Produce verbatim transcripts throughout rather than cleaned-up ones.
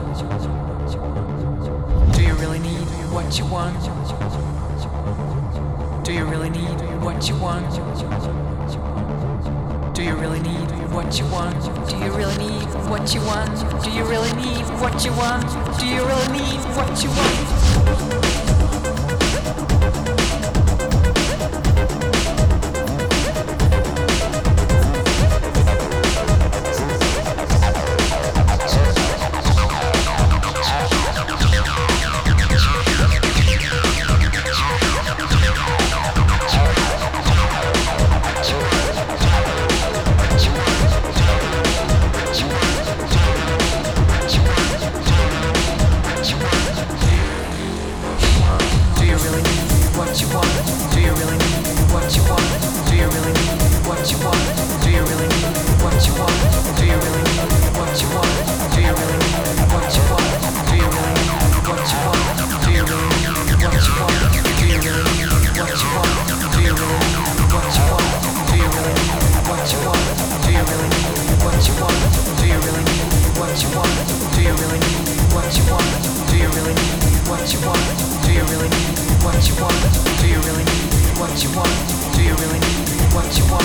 Do you really need what you want? Do you really need what you want? Do you really need what you want? Do you really need what you want? Do you really need what you want? Do you really need what you want?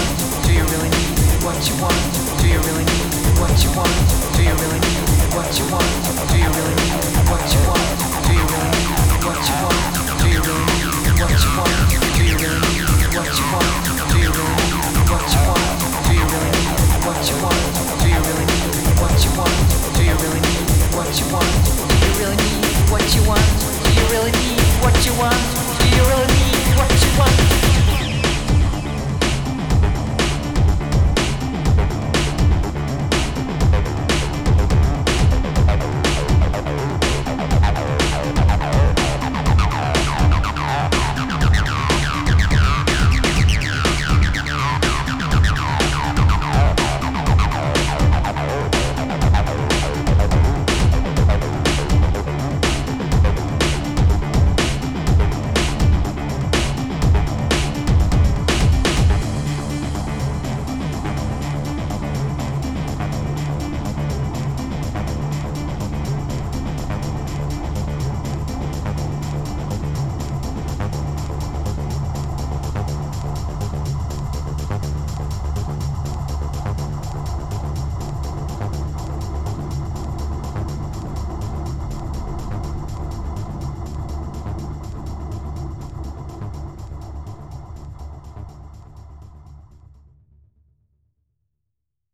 What you